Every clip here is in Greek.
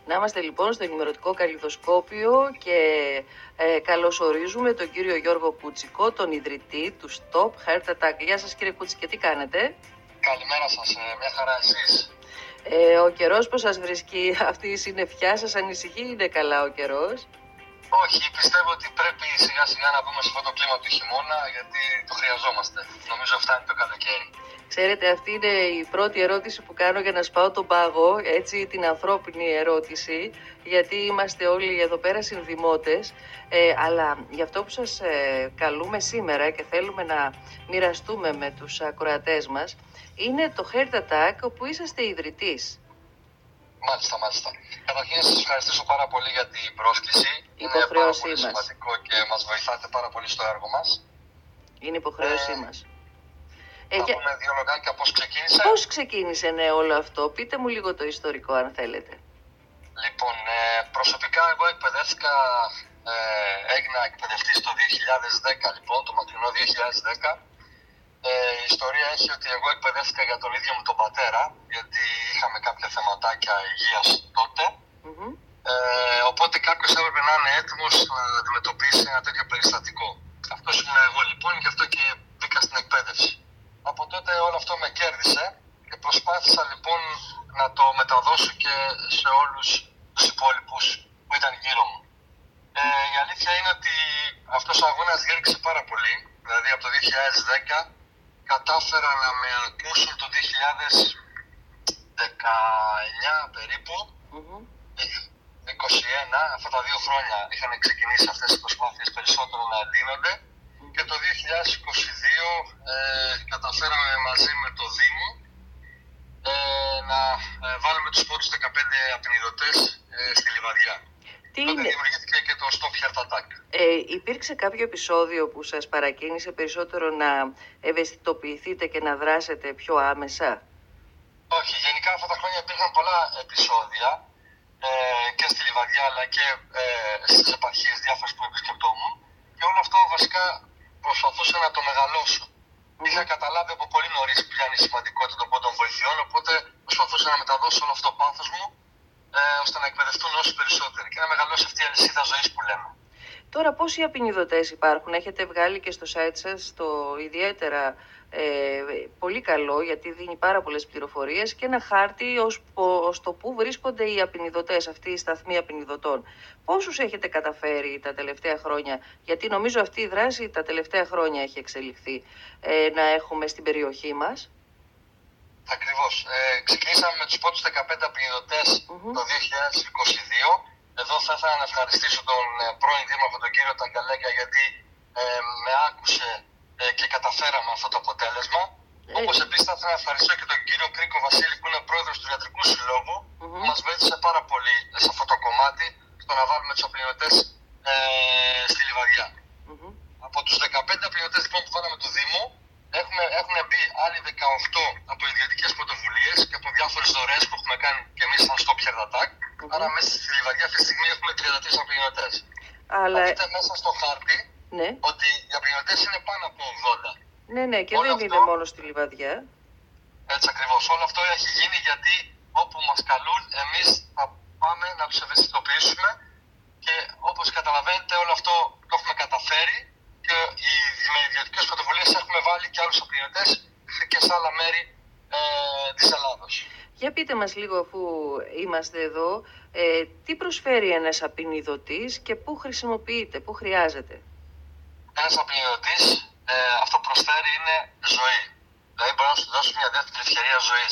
Να είμαστε λοιπόν στο ενημερωτικό καλλιδοσκόπιο και καλωσορίζουμε τον κύριο Γιώργο Κουτσικό, τον ιδρυτή του Stop Heart Attack. Γεια σας κύριε Κουτσικέ, τι κάνετε? Καλημέρα σας, μια χαρά εσείς? Ο καιρός πώς σας βρίσκει, αυτή η συννεφιά σας ανησυχεί, είναι καλά ο καιρός? Όχι, πιστεύω ότι πρέπει σιγά σιγά να μπούμε σε αυτό το κλίμα του χειμώνα, γιατί το χρειαζόμαστε. Νομίζω φτάνει το καλοκαίρι. Ξέρετε, αυτή είναι η πρώτη ερώτηση που κάνω για να σπάω τον πάγο, έτσι την ανθρώπινη ερώτηση, γιατί είμαστε όλοι εδώ πέρα συνδημότες, αλλά για αυτό που σας καλούμε σήμερα και θέλουμε να μοιραστούμε με τους ακροατές μας, είναι το Heart Attack, όπου είσαστε ιδρυτής. Μάλιστα. Καταρχήν να σας ευχαριστήσω πάρα πολύ για την πρόσκληση. Είναι πάρα πολύ σημαντικό και μας βοηθάτε πάρα πολύ στο έργο μας. Είναι υποχρέωσή μας. Να πούμε δύο λογάκια πώς ξεκίνησε. Πώς ξεκίνησε όλο αυτό, πείτε μου λίγο το ιστορικό αν θέλετε. Λοιπόν, προσωπικά εγώ εκπαιδεύτηκα, έγινα εκπαιδευτής το 2010, λοιπόν, το μακρινό 2010. Η ιστορία έχει ότι εγώ εκπαιδεύτηκα για τον ίδιο μου τον πατέρα, γιατί είχαμε κάποια θεματάκια υγείας τότε. Οπότε κάποιος έπρεπε να είναι έτοιμος να αντιμετωπίσει ένα τέτοιο περιστατικό. Αυτός ήμουν εγώ λοιπόν, γι' αυτό και μπήκα στην εκπαίδευση. Από τότε όλο αυτό με κέρδισε και προσπάθησα λοιπόν να το μεταδώσω και σε όλους τους υπόλοιπους που ήταν γύρω μου. Η αλήθεια είναι ότι αυτός ο αγώνας διέρχεσε πάρα πολύ. Δηλαδή από το 2010 κατάφερα να με ακούσουν το 2019 περίπου. 21, αυτά τα 2 χρόνια είχαν ξεκινήσει αυτές οι προσπάθειες περισσότερο να εντείνονται, και το 2022 καταφέραμε μαζί με το Δήμο να βάλουμε τους πρώτους 15 απεινιδωτές στη Λιβαδιά. Τότε δημιουργήθηκε και το Stop Heart Attack. Υπήρξε κάποιο επεισόδιο που σας παρακίνησε περισσότερο να ευαισθητοποιηθείτε και να δράσετε πιο άμεσα? Όχι, γενικά αυτά τα χρόνια υπήρχαν πολλά επεισόδια και στη Λιβαδιά αλλά και στις επαρχίες διάφορες που επισκεπτόμουν, και όλο αυτό βασικά προσπαθούσα να το μεγαλώσω. Είχα καταλάβει από πολύ νωρίς ποια είναι η σημαντικότητα των πρώτων βοηθειών, οπότε προσπαθούσα να μεταδώσω όλο αυτό το πάθος μου ώστε να εκπαιδευτούν όσοι περισσότεροι και να μεγαλώσει αυτή η αλυσίδα ζωής που λέμε. Τώρα πόσοι απεινιδωτές υπάρχουν? Έχετε βγάλει και στο site σας το ιδιαίτερα πολύ καλό, γιατί δίνει πάρα πολλές πληροφορίες και ένα χάρτη ως το που βρίσκονται οι απεινιδωτές, αυτοί οι σταθμοί απεινιδωτών. Πόσους έχετε καταφέρει τα τελευταία χρόνια, γιατί νομίζω αυτή η δράση τα τελευταία χρόνια έχει εξελιχθεί, να έχουμε στην περιοχή μας? Ακριβώς. Ξεκινήσαμε με τους πρώτους 15 απεινιδωτές το 2022. Εδώ θα ήθελα να ευχαριστήσω τον πρώην δήμαρχο, τον κύριο Ταγκαλέγκα, γιατί με άκουσε και καταφέραμε αυτό το αποτέλεσμα. Όπως επίσης θα ήθελα να ευχαριστήσω και τον κύριο Κρίκο Βασίλη, που είναι πρόεδρος του Ιατρικού Συλλόγου, που μας βοήθησε πάρα πολύ σε αυτό το κομμάτι, στο να βάλουμε τους απεινιδωτές στη Λιβαδιά. Από τους 15 απεινιδωτές λοιπόν που βάλαμε του Δήμου, έχουν μπει άλλοι 18 από ιδιωτικές πρωτοβουλίες και από διάφορες δωρεές που έχουμε κάνει και εμείς σαν Stop Heart Attack. Άρα μέσα στη Λιβαδιά αυτή τη στιγμή έχουμε 33 απεινιδωτές. Αλλά... Δείτε μέσα στο χάρτη ότι οι απεινιδωτές είναι πάνω από 80. Ναι, και όλο δεν είναι μόνο στη Λιβαδιά. Έτσι ακριβώς. Όλο αυτό έχει γίνει γιατί όπου μας καλούν εμείς θα πάμε να τους ευαισθητοποιήσουμε, και όπως καταλαβαίνετε όλο αυτό το έχουμε καταφέρει, και με ιδιωτικές πρωτοβουλίες έχουμε βάλει και άλλους απεινιδωτές και σε άλλα μέρη της Ελλάδος. Για πείτε μας λίγο, αφού είμαστε εδώ, τι προσφέρει ένας απεινιδωτής και πού χρησιμοποιείται, πού χρειάζεται? Ένας απεινιδωτής αυτό που προσφέρει είναι ζωή. Δηλαδή μπορεί να σου δώσει μια δεύτερη ευκαιρία ζωής.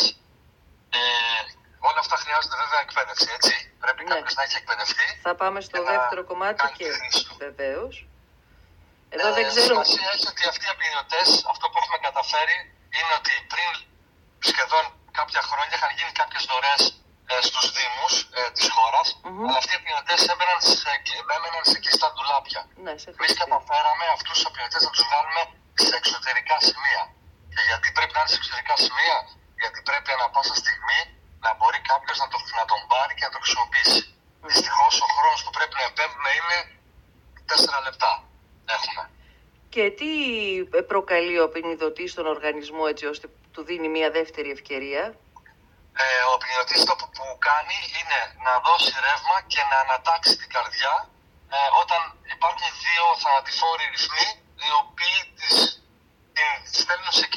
Όλα αυτά χρειάζονται βέβαια εκπαίδευση, έτσι. Πρέπει κάποιος να έχει εκπαιδευτεί. Θα πάμε στο δεύτερο κομμάτι και βεβαίως. Εδώ δεν ξέρω... Σημασία έχει ότι αυτοί οι απεινιδωτές, αυτό που έχουμε καταφέρει είναι ότι πριν σχεδόν κάποια χρόνια είχαν γίνει κάποιες δωρεές στους δήμους της χώρας, αλλά αυτοί οι απεινιδωτές έμεναν σε κλειστά ντουλάπια. Εμείς καταφέραμε αυτούς τους απεινιδωτές να τους βάλουμε σε εξωτερικά σημεία. Και γιατί πρέπει να είναι σε εξωτερικά σημεία? Γιατί πρέπει ανά πάσα στιγμή να μπορεί κάποιος να τον πάρει και να το χρησιμοποιήσει. Δυστυχώς ο χρόνος που πρέπει να επέμβουμε είναι 4 λεπτά. Έχουμε. Και τι προκαλεί ο απεινιδωτής στον οργανισμό, έτσι ώστε του δίνει μια δεύτερη ευκαιρία? Ο απεινιδωτής το που κάνει είναι να δώσει ρεύμα και να ανατάξει την καρδιά όταν υπάρχουν δύο θανατηφόροι ρυθμοί οι οποίοι την στέλνουν σε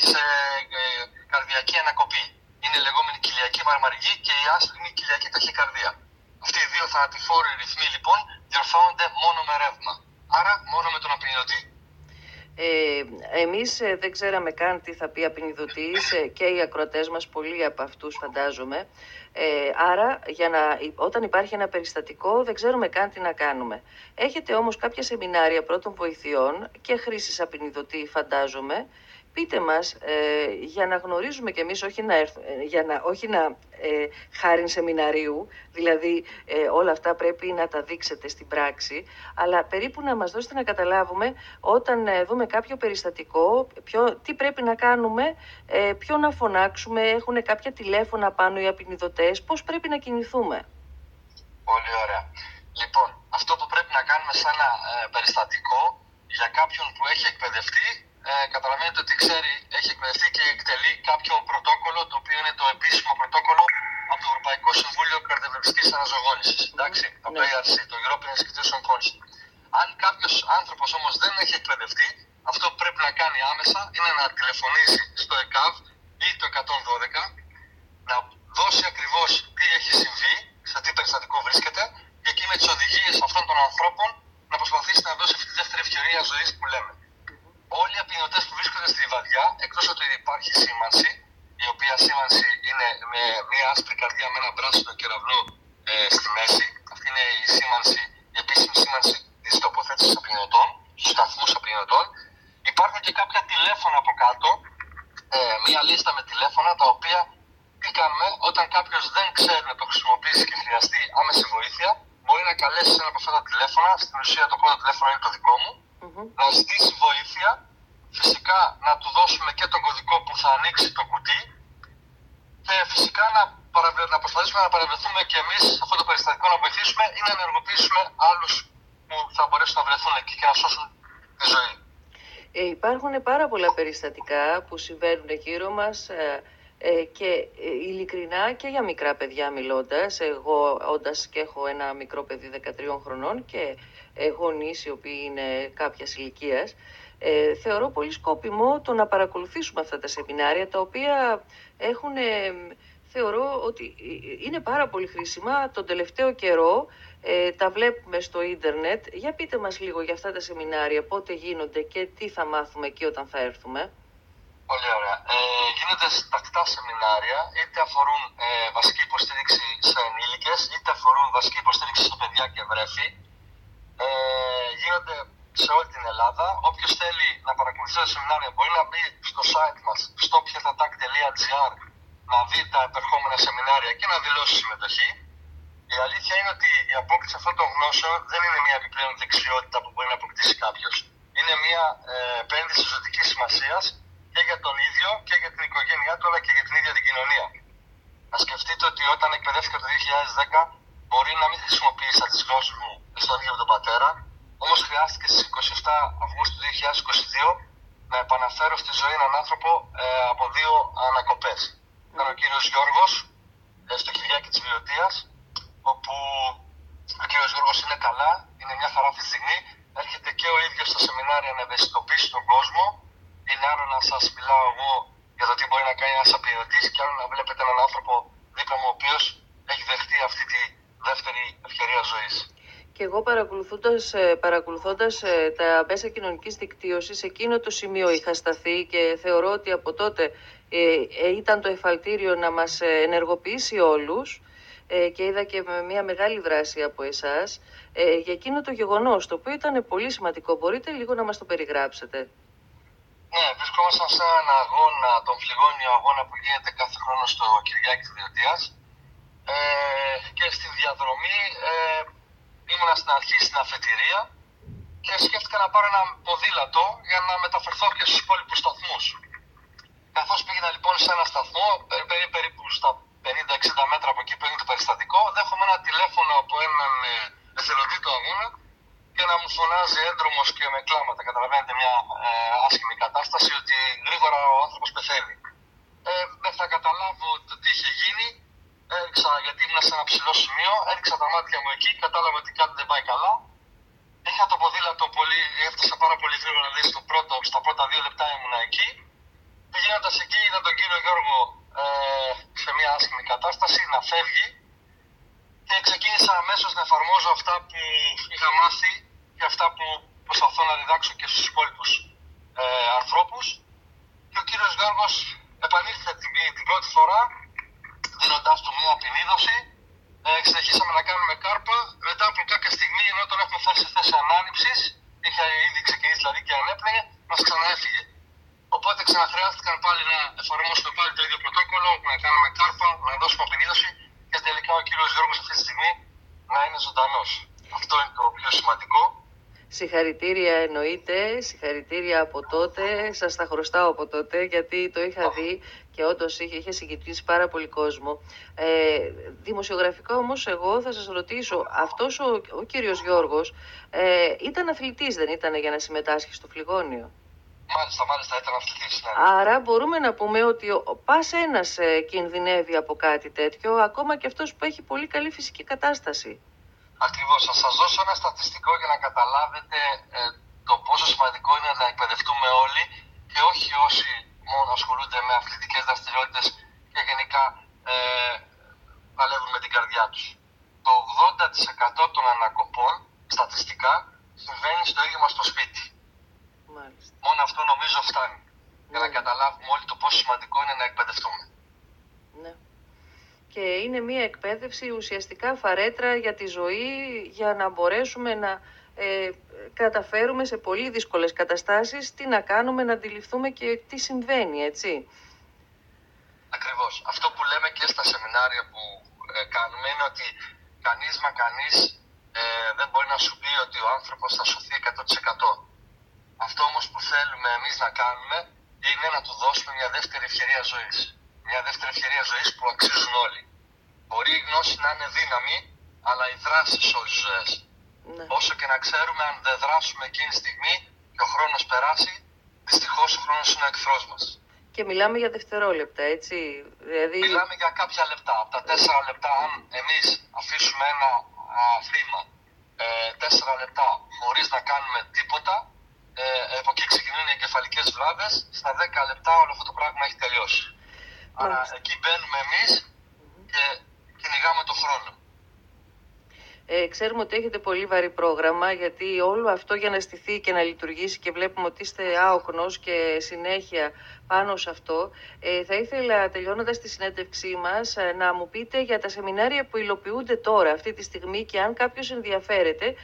καρδιακή ανακοπή. Είναι η λεγόμενη κοιλιακή μαρμαργή και η άσπρη κοιλιακή ταχυκαρδία. Αυτοί οι δύο θανατηφόροι ρυθμοί λοιπόν διορθώνονται μόνο με ρεύμα. Άρα μόνο με τον απεινιδωτή. Εμείς δεν ξέραμε καν τι θα πει απεινιδωτής και οι ακροατές μας, πολλοί από αυτούς φαντάζομαι. Άρα όταν υπάρχει ένα περιστατικό δεν ξέρουμε καν τι να κάνουμε. Έχετε όμως κάποια σεμινάρια πρώτων βοηθειών και χρήσης απεινιδωτή φαντάζομαι. Πείτε μας, για να γνωρίζουμε κι εμείς, όχι να χάριν σεμιναρίου, δηλαδή όλα αυτά πρέπει να τα δείξετε στην πράξη, αλλά περίπου να μας δώσετε να καταλάβουμε όταν δούμε κάποιο περιστατικό, τι πρέπει να κάνουμε, ποιο να φωνάξουμε, έχουν κάποια τηλέφωνα πάνω οι απεινιδωτές, πώς πρέπει να κινηθούμε. Πολύ ωραία. Λοιπόν, αυτό που πρέπει να κάνουμε σε ένα περιστατικό για κάποιον που έχει εκπαιδευτεί, καταλαβαίνετε ότι έχει εκπαιδευτεί και εκτελεί κάποιο πρωτόκολλο, το οποίο είναι το επίσημο πρωτόκολλο από το Ευρωπαϊκό Συμβούλιο Καρδιοβερτιστικής Αναζωογόνησης. Εντάξει, το ERC, το European Institution Council. Αν κάποιος άνθρωπος όμως δεν έχει εκπαιδευτεί, αυτό που πρέπει να κάνει άμεσα είναι να τηλεφωνήσει στο ΕΚΑΒ ή το 112, να δώσει ακριβώς τι έχει συμβεί, σε τι περιστατικό βρίσκεται, και εκεί με τις οδηγίες αυτών των ανθρώπων να προσπαθήσει να δώσει αυτή τη δεύτερη ευκαιρία ζωής που λέμε. Όλοι οι απεινιδωτές που βρίσκονται στη λιβαδιά, εκτός ότι υπάρχει σήμανση, η οποία σήμανση είναι με μια άσπρη καρδιά με ένα πράσινο κεραυνό στη μέση, αυτή είναι η σήμανση, η επίσημη σήμανση της τοποθέτησης απεινιδωτών, στους σταθμούς απεινιδωτών. Υπάρχουν και κάποια τηλέφωνα από κάτω, μια λίστα με τηλέφωνα, τα οποία τι κάνουμε όταν κάποιος δεν ξέρει να το χρησιμοποιήσει και χρειαστεί άμεση βοήθεια, μπορεί να καλέσει ένα από αυτά τα τηλέφωνα. Στην ουσία το πρώτο τηλέφωνο είναι το δικό μου. Να ζητήσει βοήθεια, φυσικά να του δώσουμε και τον κωδικό που θα ανοίξει το κουτί και φυσικά να προσπαθήσουμε να παρευρεθούμε και εμείς σε αυτό το περιστατικό, να βοηθήσουμε ή να ενεργοποιήσουμε άλλους που θα μπορέσουν να βρεθούν εκεί και να σώσουν τη ζωή. Υπάρχουν πάρα πολλά περιστατικά που συμβαίνουν γύρω μας και ειλικρινά και για μικρά παιδιά μιλώντας. Εγώ όντας και έχω ένα μικρό παιδί 13 χρονών και γονείς οι οποίοι είναι κάποιας ηλικίας, θεωρώ πολύ σκόπιμο το να παρακολουθήσουμε αυτά τα σεμινάρια, τα οποία θεωρώ ότι είναι πάρα πολύ χρήσιμα. Τον τελευταίο καιρό τα βλέπουμε στο ίντερνετ. Για πείτε μας λίγο για αυτά τα σεμινάρια, πότε γίνονται και τι θα μάθουμε εκεί όταν θα έρθουμε. Πολύ ωραία. Γίνονται τακτικά σεμινάρια, είτε αφορούν βασική υποστήριξη σε ενήλικες, είτε αφορούν βασική υποστήριξη σε παιδιά και βρέφη. Γίνονται σε όλη την Ελλάδα. Όποιος θέλει να παρακολουθεί τα σεμινάρια μπορεί να μπει στο site μας stopheartattack.gr, να δει τα επερχόμενα σεμινάρια και να δηλώσει συμμετοχή. Η αλήθεια είναι ότι η απόκτηση αυτών των γνώσεων δεν είναι μια επιπλέον δεξιότητα που μπορεί να αποκτήσει κάποιος. Είναι μια επένδυση ζωτικής σημασίας και για τον ίδιο και για την οικογένειά του, αλλά και για την ίδια την κοινωνία. Να σκεφτείτε ότι όταν εκπαιδεύτηκα το 2010, μπορεί να μην χρησιμοποίησα τις γνώσεις μου στον ίδιο με τον πατέρα, όμως χρειάστηκε στις 27 Αυγούστου 2022 να επαναφέρω στη ζωή έναν άνθρωπο από δύο ανακοπές. Ήταν ο κύριος Γιώργος, στο Κυριάκη της Βιωτίας, όπου ο κύριος Γιώργος είναι καλά, είναι μια χαρά αυτή τη στιγμή, έρχεται και ο ίδιος στα σεμινάρια να ευαισθητοποιήσει τον κόσμο. Είναι άλλο να σας μιλάω εγώ για το τι μπορεί να κάνει ένας απεινιδωτής και άλλο να βλέπετε έναν άνθρωπο δίπλα μου ο οποίος έχει δεχτεί αυτή τη δεύτερη ευκαιρία ζωής. Και εγώ παρακολουθώντας τα μέσα κοινωνικής δικτύωσης, εκείνο το σημείο είχα σταθεί και θεωρώ ότι από τότε ήταν το εφαλτήριο να μας ενεργοποιήσει όλους και είδα και με μια μεγάλη δράση από εσάς για εκείνο το γεγονός, το οποίο ήταν πολύ σημαντικό. Μπορείτε λίγο να μας το περιγράψετε? Ναι, βρισκόμασταν σε έναν αγώνα, τον φλιγόνιο αγώνα που γίνεται κάθε χρόνο στο Κυριάκη της Βιωτίας, και στη διαδρομή ήμουνα στην αρχή στην αφετηρία και σκέφτηκα να πάρω ένα ποδήλατο για να μεταφερθώ και στους υπόλοιπους σταθμούς. Καθώς πήγαινα λοιπόν σε ένα σταθμό, περίπου στα 50-60 μέτρα από εκεί που έγινε το περιστατικό, δέχομαι ένα τηλέφωνο από έναν εθελοντή του αγώνα και να μου φωνάζει έντρομος και με κλάματα. Καταλαβαίνετε μια άσχημη κατάσταση, ότι γρήγορα ο άνθρωπος πεθαίνει. Μέχρι να καταλάβω το τι είχε γίνει, Έριξα, γιατί ήμουν σε ένα ψηλό σημείο, έριξα τα μάτια μου εκεί, κατάλαβα ότι κάτι δεν πάει καλά. Είχα το ποδήλατο πολύ, έφτασα πάρα πολύ γρήγορα, δηλαδή στα πρώτα 2 λεπτά ήμουνα εκεί. Πηγαίνοντας εκεί είδα τον κύριο Γιώργο σε μια άσχημη κατάσταση να φεύγει και ξεκίνησα αμέσως να εφαρμόζω αυτά που είχα μάθει και αυτά που προσπαθώ να διδάξω και στους υπόλοιπους ανθρώπους. Και ο κύριος Γιώργος επανήλθε την πρώτη φορά δίνοντάς του μια απεινίδωση. Συνεχίσαμε να κάνουμε κάρπα. Μετά από κάποια στιγμή, ενώ τον έχουμε φέρει σε θέση ανάληψης, είχε ήδη ξεκινήσει δηλαδή και ανέπνεε, μας ξαναέφυγε. Οπότε ξαναχρειάστηκαν πάλι να εφαρμόσουμε πάλι το ίδιο πρωτόκολλο, να κάνουμε κάρπα, να δώσουμε απεινίδωση και τελικά ο κύριος Γιώργος αυτή τη στιγμή να είναι ζωντανός. Αυτό είναι το πιο σημαντικό. Συγχαρητήρια εννοείται, συγχαρητήρια από τότε, σας τα χρωστάω από τότε γιατί το είχα δει και όντως είχε συγκινήσει πάρα πολύ κόσμο. Δημοσιογραφικά όμως εγώ θα σας ρωτήσω, αυτός ο κύριος Γιώργος ήταν αθλητής, δεν ήταν, για να συμμετάσχει στο φλιγόνιο? Μάλιστα, ήταν αθλητής. Ναι. Άρα μπορούμε να πούμε ότι ο πας ένας κινδυνεύει από κάτι τέτοιο, ακόμα και αυτός που έχει πολύ καλή φυσική κατάσταση. Ακριβώς. Θα σας δώσω ένα στατιστικό για να καταλάβετε το πόσο σημαντικό είναι να εκπαιδευτούμε όλοι και όχι όσοι μόνο ασχολούνται με αθλητικές δραστηριότητες και γενικά παλεύουν με την καρδιά τους. Το 80% των ανακοπών στατιστικά συμβαίνει στο ίδιο μας το σπίτι. Μάλιστα. Μόνο αυτό νομίζω φτάνει για να καταλάβουμε όλοι το πόσο σημαντικό είναι να εκπαιδευτούμε. Ναι. Και είναι μια εκπαίδευση ουσιαστικά φαρέτρα για τη ζωή, για να μπορέσουμε να καταφέρουμε σε πολύ δύσκολες καταστάσεις τι να κάνουμε, να αντιληφθούμε και τι συμβαίνει, έτσι. Ακριβώς. Αυτό που λέμε και στα σεμινάρια που κάνουμε είναι ότι κανείς δεν μπορεί να σου πει ότι ο άνθρωπος θα σωθεί 100%. Αυτό όμως που θέλουμε εμείς να κάνουμε είναι να του δώσουμε μια δεύτερη ευκαιρία ζωής. Μια δεύτερη ευκαιρία ζωής που αξίζουν όλοι. Μπορεί η γνώση να είναι δύναμη, αλλά η δράση σώζει ζωές. Ναι. Όσο και να ξέρουμε, αν δεν δράσουμε εκείνη τη στιγμή και ο χρόνος περάσει, δυστυχώς ο χρόνος είναι ο εχθρός μας. Και μιλάμε για δευτερόλεπτα, έτσι. Δηλαδή... Μιλάμε για κάποια λεπτά. Από τα 4 λεπτά, αν εμείς αφήσουμε ένα θύμα 4 λεπτά χωρίς να κάνουμε τίποτα, από εκεί ξεκινούν οι εγκεφαλικές βλάβες, στα 10 λεπτά όλο αυτό το πράγμα έχει τελειώσει. Άρα εκεί μπαίνουμε εμείς και κυνηγάμε το χρόνο. Ξέρουμε ότι έχετε πολύ βαρύ πρόγραμμα, γιατί όλο αυτό για να στηθεί και να λειτουργήσει και βλέπουμε ότι είστε άοκνος και συνέχεια πάνω σε αυτό. Θα ήθελα, τελειώνοντας τη συνέντευξή μας, να μου πείτε για τα σεμινάρια που υλοποιούνται τώρα, αυτή τη στιγμή, και αν κάποιος ενδιαφέρεται,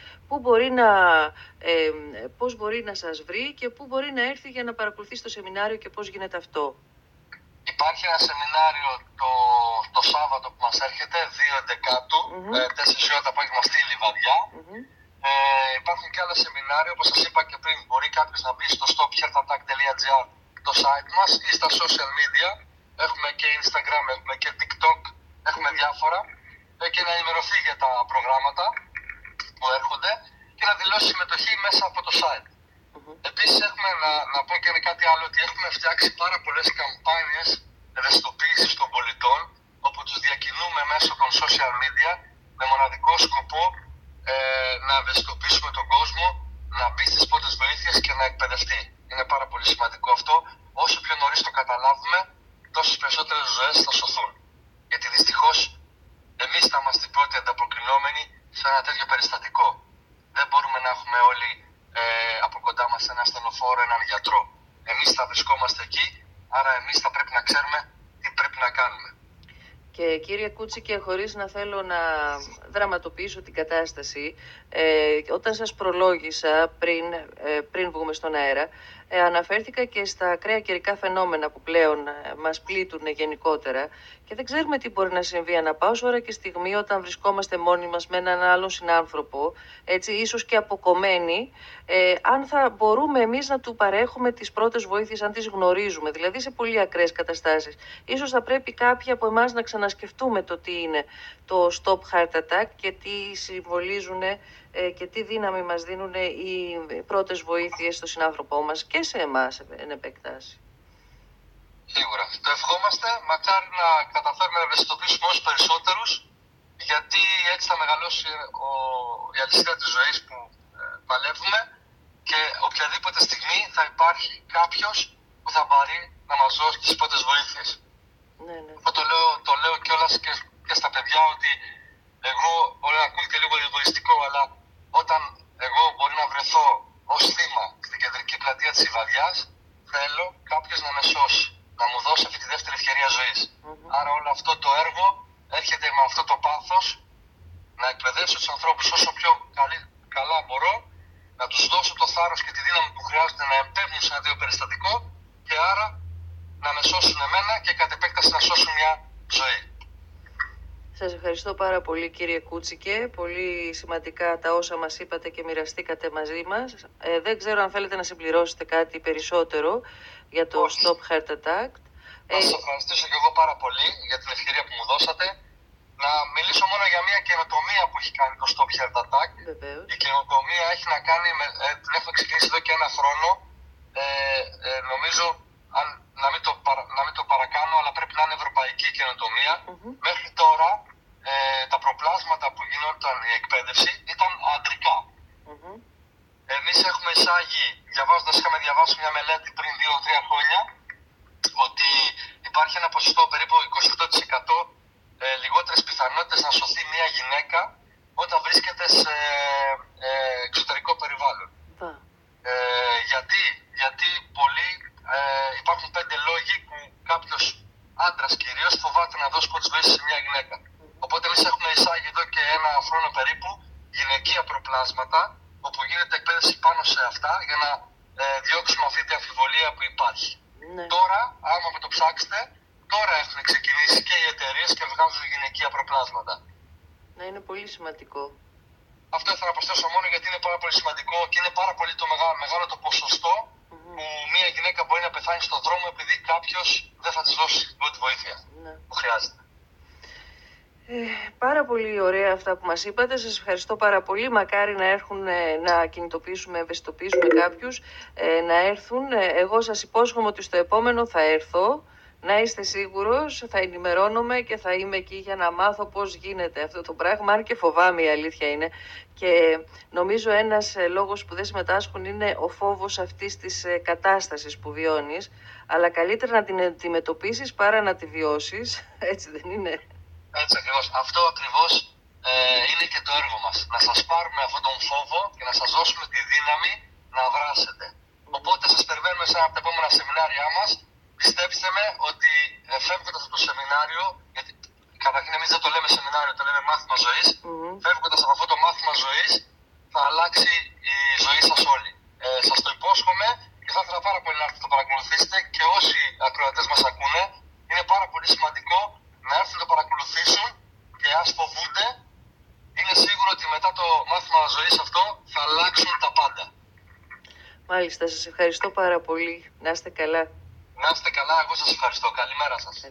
πώς μπορεί να σας βρει και πού μπορεί να έρθει για να παρακολουθήσει το σεμινάριο και πώς γίνεται αυτό. Υπάρχει ένα σεμινάριο το Σάββατο που μας έρχεται, 2/11, 4 ώρα το απόγευμα στη Λιβαδιά. Υπάρχουν και άλλα σεμινάρια, όπως σας είπα και πριν. Μπορεί κάποιος να μπει στο stopheartattack.gr, το site μας, ή στα social media. Έχουμε και Instagram, έχουμε και TikTok, έχουμε διάφορα. Και να ενημερωθεί για τα προγράμματα που έρχονται και να δηλώσει συμμετοχή μέσα από το site. Επίσης έχουμε να πω και κάτι άλλο, ότι έχουμε φτιάξει πάρα πολλές καμπάνιες ευαισθητοποίησης των πολιτών, όπου τους διακινούμε μέσω των social media με μοναδικό σκοπό να ευαισθητοποιήσουμε τον κόσμο, να μπει στις πρώτες βοήθειες και να εκπαιδευτεί. Είναι πάρα πολύ σημαντικό αυτό. Όσο πιο νωρίς το καταλάβουμε, τόσες περισσότερες ζωές θα σωθούν. Γιατί δυστυχώς εμείς θα είμαστε οι πρώτοι ανταποκρινόμενοι σε ένα τέτοιο περιστατικό. Δεν μπορούμε να έχουμε όλοι από κοντά μας ένα ασθενοφόρο, έναν γιατρό. Εμείς θα βρισκόμαστε εκεί, άρα εμείς θα πρέπει να ξέρουμε τι πρέπει να κάνουμε. Και κύριε Κούτσικε, χωρίς να θέλω να δραματοποιήσω την κατάσταση, όταν σας προλόγησα πριν βγούμε στον αέρα, αναφέρθηκα και στα ακραία καιρικά φαινόμενα που πλέον μας πλήττουν γενικότερα και δεν ξέρουμε τι μπορεί να συμβεί ανά πάσα ώρα και στιγμή όταν βρισκόμαστε μόνοι μας με έναν άλλον συνάνθρωπο, έτσι, ίσως και αποκομμένοι, αν θα μπορούμε εμείς να του παρέχουμε τις πρώτες βοήθειες, αν τις γνωρίζουμε, δηλαδή σε πολύ ακραίες καταστάσεις. Ίσως θα πρέπει κάποιοι από εμάς να ξανασκεφτούμε το τι είναι το Stop Heart Attack και τι συμβολίζουν και τι δύναμη μας δίνουν οι πρώτες βοήθειες στον συνάνθρωπό μας και σε εμάς εν επεκτάσει. Σίγουρα. Το ευχόμαστε. Μακάρι να καταφέρουμε να ευαισθητοποιήσουμε όσους περισσότερους, γιατί έτσι θα μεγαλώσει η αλυσίδα της ζωής που παλεύουμε και οποιαδήποτε στιγμή θα υπάρχει κάποιος που θα πάρει να μας δώσει τις πρώτες βοήθειες. Ναι, ναι. Αυτό το λέω κιόλας και στα παιδιά, ότι εγώ, μπορεί να ακούγεται λίγο εγωιστικό, αλλά όταν εγώ μπορεί να βρεθώ ως θύμα στην κεντρική πλατεία της Ιβαδιάς, θέλω κάποιος να με σώσει, να μου δώσει αυτή τη δεύτερη ευκαιρία ζωής. Άρα όλο αυτό το έργο έρχεται με αυτό το πάθος να εκπαιδεύσω τους ανθρώπους όσο πιο καλά μπορώ, να τους δώσω το θάρρος και τη δύναμη που χρειάζεται να επέμβουν σε ένα τέτοιο περιστατικό και άρα να με σώσουν εμένα και κατ' επέκταση να σώσουν μια ζωή. Σας ευχαριστώ πάρα πολύ, κύριε Κούτσικε. Πολύ σημαντικά τα όσα μας είπατε και μοιραστήκατε μαζί μας. Δεν ξέρω αν θέλετε να συμπληρώσετε κάτι περισσότερο για το Stop Heart Attack. Να σας ευχαριστήσω και εγώ πάρα πολύ για την ευκαιρία που μου δώσατε. Να μιλήσω μόνο για μια καινοτομία που έχει κάνει το Stop Heart Attack. Βεβαίως. Η καινοτομία έχει να κάνει την έχουμε ξεκινήσει εδώ και ένα χρόνο. Νομίζω να μην το παρακάνω, αλλά πρέπει να είναι ευρωπαϊκή καινοτομία. Μέχρι τώρα τα προπλάσματα που γινόταν η εκπαίδευση ήταν αντρικά. Εμείς έχουμε εισάγει, είχαμε διαβάσει μια μελέτη πριν 2-3 χρόνια, ότι υπάρχει ένα ποσοστό περίπου 28% λιγότερες πιθανότητες να σωθεί μια γυναίκα όταν βρίσκεται σε εξωτερικό περιβάλλον. Γιατί υπάρχουν 5 λόγοι που κάποιος άντρας κυρίως φοβάται να δώσει πρώτη ζωή σε μια γυναίκα. Οπότε εμείς έχουμε εισάγει εδώ και ένα χρόνο περίπου γυναικεία προπλάσματα, όπου γίνεται εκπαίδευση πάνω σε αυτά για να διώξουμε αυτή την αμφιβολία που υπάρχει. Ναι. Τώρα, άμα με το ψάξετε, τώρα έχουν ξεκινήσει και οι εταιρείες και βγάζουν γυναικεία προπλάσματα. Ναι, είναι πολύ σημαντικό. Αυτό ήθελα να προσθέσω μόνο γιατί είναι πάρα πολύ σημαντικό και είναι πάρα πολύ μεγάλο το ποσοστό που μια γυναίκα μπορεί να πεθάνει στον δρόμο επειδή κάποιος δεν θα της δώσει την πρώτη βοήθεια που χρειάζεται. Πάρα πολύ ωραία αυτά που μας είπατε. Σας ευχαριστώ πάρα πολύ. Μακάρι να έρθουν να κινητοποιήσουμε, ευαισθητοποιήσουμε κάποιους, να έρθουν. Εγώ σας υπόσχομαι ότι στο επόμενο θα έρθω. Να είστε σίγουρος, θα ενημερώνομαι και θα είμαι εκεί για να μάθω πώς γίνεται αυτό το πράγμα, αν και φοβάμαι, η αλήθεια είναι. Και νομίζω ένας λόγος που δεν συμμετάσχουν είναι ο φόβος αυτής της κατάστασης που βιώνεις, αλλά καλύτερα να την αντιμετωπίσεις παρά να τη βιώσεις, έτσι δεν είναι? Έτσι ακριβώς. Αυτό ακριβώς είναι και το έργο μας. Να σας πάρουμε αυτόν τον φόβο και να σας δώσουμε τη δύναμη να δράσετε. Οπότε σας περιμένουμε σε ένα από τα επόμενα σεμινάρια μας. Πιστέψτε με ότι φεύγοντας από το σεμινάριο, γιατί καταρχήν εμείς δεν το λέμε σεμινάριο, το λέμε μάθημα ζωής, φεύγοντας από αυτό το μάθημα ζωής θα αλλάξει η ζωή σας όλη. Σας το υπόσχομαι και θα ήθελα πάρα πολύ να έρθετε να το παρακολουθήσετε και όσοι ακροατές μας ακούνε, είναι πάρα πολύ σημαντικό να έρθουν να το παρακολουθήσουν και ας φοβούνται, είναι σίγουρο ότι μετά το μάθημα ζωής αυτό θα αλλάξουν τα πάντα. Μάλιστα, σας ευχαριστώ πάρα πολύ. Να είστε καλά. Να είστε καλά, εγώ σας ευχαριστώ. Καλημέρα σας.